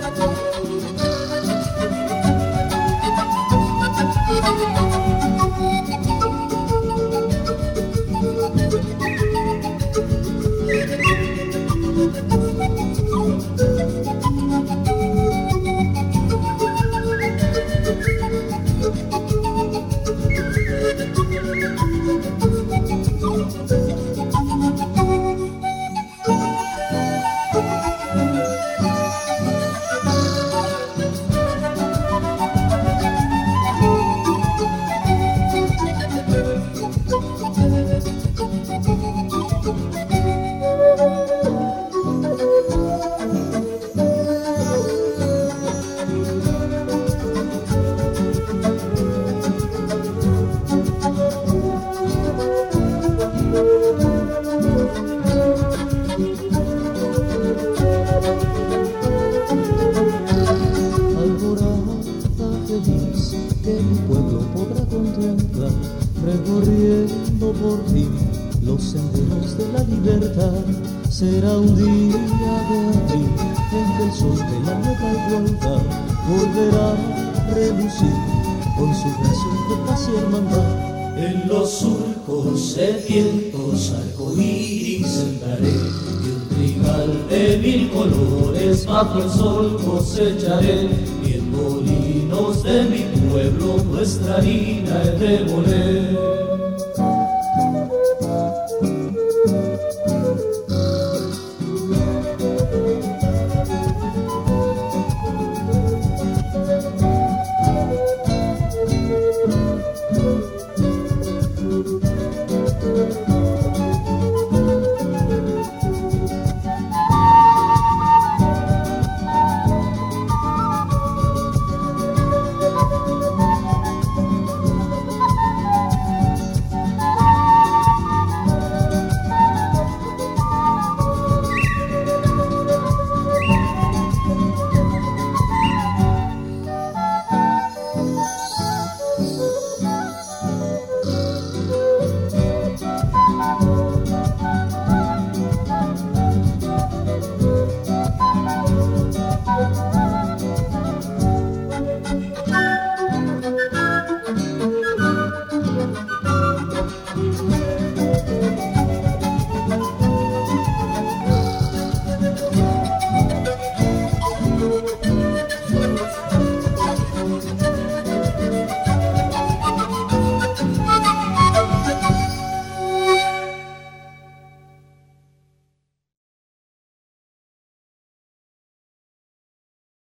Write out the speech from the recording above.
Que mi pueblo podrá contemplar, recorriendo por ti los senderos de la libertad. Será un día de abril en que el sol de la nueva igualdad volverá a relucir con su gracia de paz y hermandad. En los surcos sedientos arcoíris sembraré, y un trigal de mil colores bajo el sol cosecharé, y en molinos de mi pueblo nuestra harina he de moler.